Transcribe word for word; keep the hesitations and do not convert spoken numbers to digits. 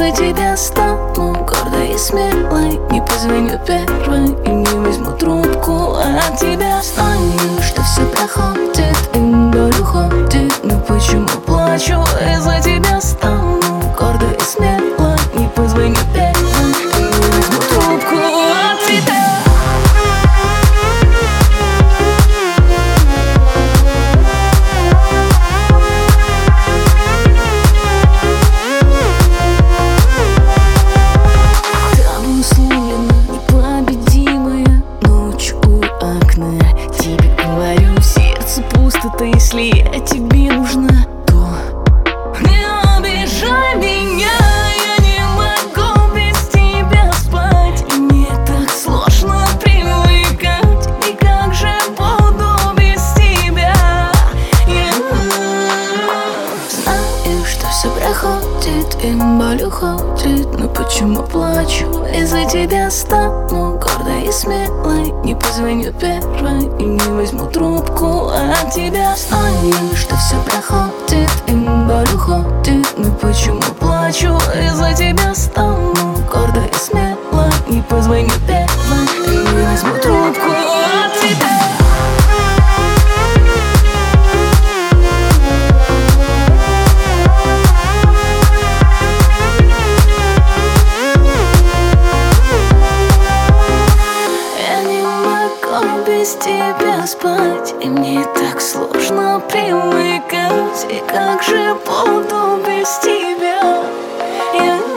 Из-за тебя стану гордой и смелой, не позвоню первой и не возьму трубку. От тебя знаю, что все проходит и боль уходит, но почему плачу? Из-за тебя стану гордой и смелой, не позвоню первой и не возьму трубку. От тебя если я тебе нужна, то не обижай меня. Я не могу без тебя спать, и мне так сложно привыкать. И как же буду без тебя? Я знаю, что все проходит и боль уходит, но почему плачу? Из-за тебя стану гордой и смелой, не позвоню первой и не возьму трубку. От тебя знаю, что все проходит и боль уходит, но почему плачу? Из-за тебя стану гордой и смелой, не позвоню первой и не возьму трубку. От тебя без тебя спать, и мне так сложно привыкать. И как же буду без тебя? Я